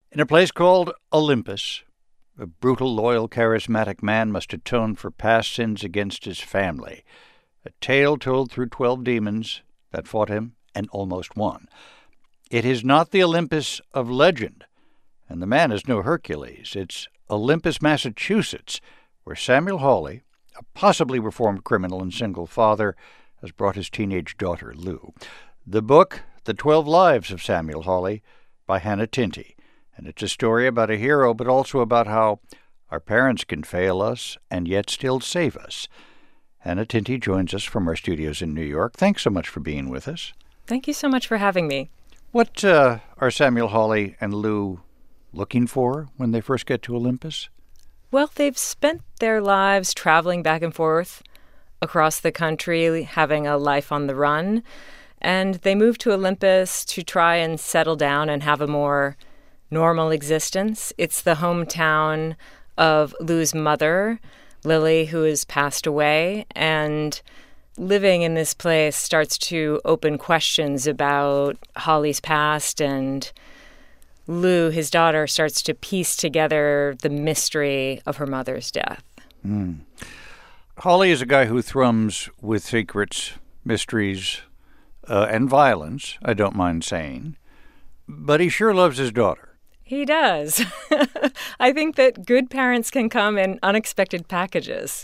In a place called Olympus, a brutal, loyal, charismatic man must atone for past sins against his family. A tale told through 12 demons that fought him and almost won. It is not the Olympus of legend, and the man is no Hercules. It's Olympus, Massachusetts, where Samuel Hawley, a possibly reformed criminal and single father, has brought his teenage daughter, Lou. The book, The 12 Lives of Samuel Hawley, by Hannah Tinty. And it's a story about a hero, but also about how our parents can fail us and yet still save us. Hannah Tinty joins us from our studios in New York. Thanks so much for being with us. Thank you so much for having me. What are Samuel Hawley and Lou looking for when they first get to Olympus? Well, they've spent their lives traveling back and forth across the country, having a life on the run. And they moved to Olympus to try and settle down and have a more normal existence. It's the hometown of Lou's mother, Lily, who has passed away. And living in this place starts to open questions about Hawley's past, and Lou, his daughter, starts to piece together the mystery of her mother's death. Hawley is a guy who thrums with secrets, mysteries, and violence, I don't mind saying. But he sure loves his daughter. He does. I think that good parents can come in unexpected packages.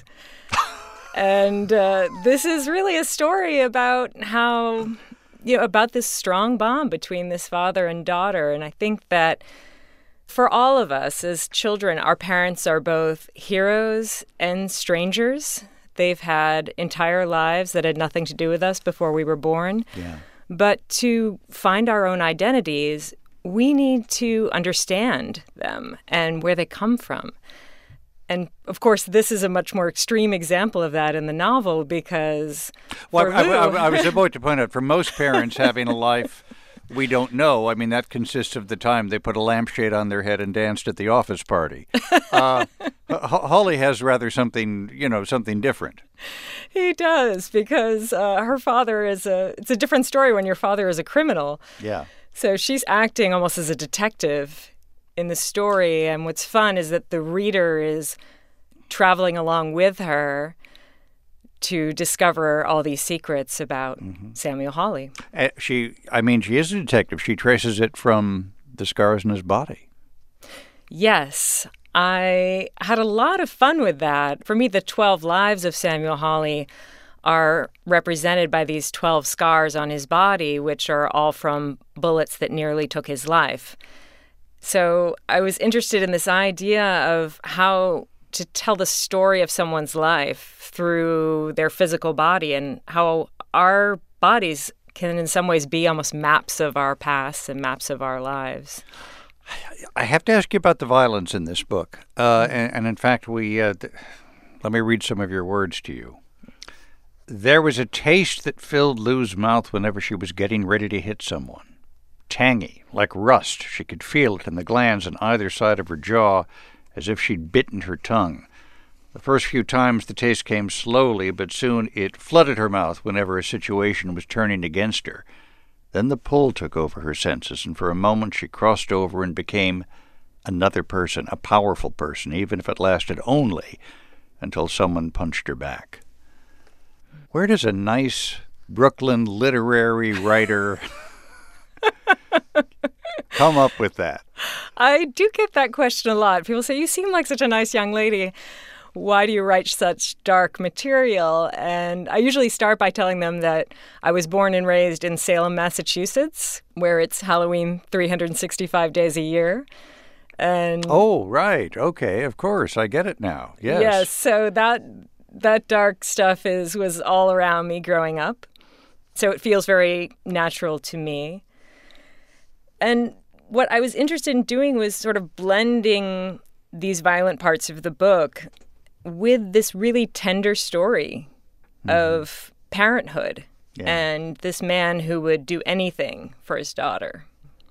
And this is really a story about how, about this strong bond between this father and daughter. And I think that for all of us as children, our parents are both heroes and strangers. They've had entire lives that had nothing to do with us before we were born. Yeah. But to find our own identities, we need to understand them and where they come from. And, of course, this is a much more extreme example of that in the novel because I was about to point out, for most parents having a life we don't know, I mean, that consists of the time they put a lampshade on their head and danced at the office party. Hawley has rather something different. He does, because her father it's a different story when your father is a criminal. Yeah. So she's acting almost as a detective in the story, and what's fun is that the reader is traveling along with her to discover all these secrets about Samuel Hawley. She is a detective. She traces it from the scars in his body. Yes, I had a lot of fun with that. For me, the 12 lives of Samuel Hawley are represented by these 12 scars on his body, which are all from bullets that nearly took his life. So I was interested in this idea of how to tell the story of someone's life through their physical body, and how our bodies can in some ways be almost maps of our past and maps of our lives. I have to ask you about the violence in this book. And in fact, let me read some of your words to you. There was a taste that filled Lou's mouth whenever she was getting ready to hit someone. Tangy, like rust. She could feel it in the glands on either side of her jaw, as if she'd bitten her tongue. The first few times the taste came slowly, but soon it flooded her mouth whenever a situation was turning against her. Then the pull took over her senses, and for a moment she crossed over and became another person, a powerful person, even if it lasted only until someone punched her back. Where does a nice Brooklyn literary writer come up with that? I do get that question a lot. People say, you seem like such a nice young lady. Why do you write such dark material? And I usually start by telling them that I was born and raised in Salem, Massachusetts, where it's Halloween 365 days a year. And oh, right. Okay, of course. I get it now. Yes. Yes, so that dark stuff was all around me growing up. So it feels very natural to me. And what I was interested in doing was sort of blending these violent parts of the book with this really tender story of parenthood and this man who would do anything for his daughter.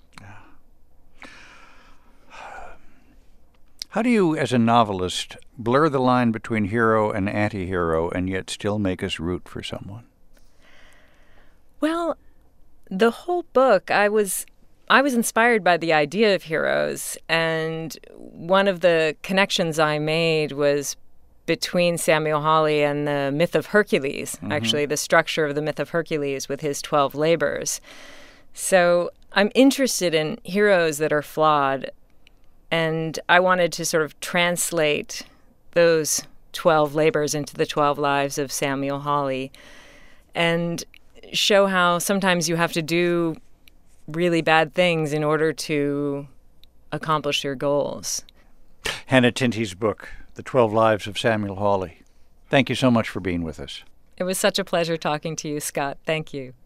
How do you, as a novelist, blur the line between hero and anti-hero and yet still make us root for someone? Well, the whole book, I was I was inspired by the idea of heroes, and one of the connections I made was between Samuel Hawley and the myth of Hercules, actually the structure of the myth of Hercules with his 12 labors. So I'm interested in heroes that are flawed, and I wanted to sort of translate those 12 labors into the 12 lives of Samuel Hawley and show how sometimes you have to do really bad things in order to accomplish your goals. Hannah Tinty's book, The 12 Lives of Samuel Hawley. Thank you so much for being with us. It was such a pleasure talking to you, Scott. Thank you.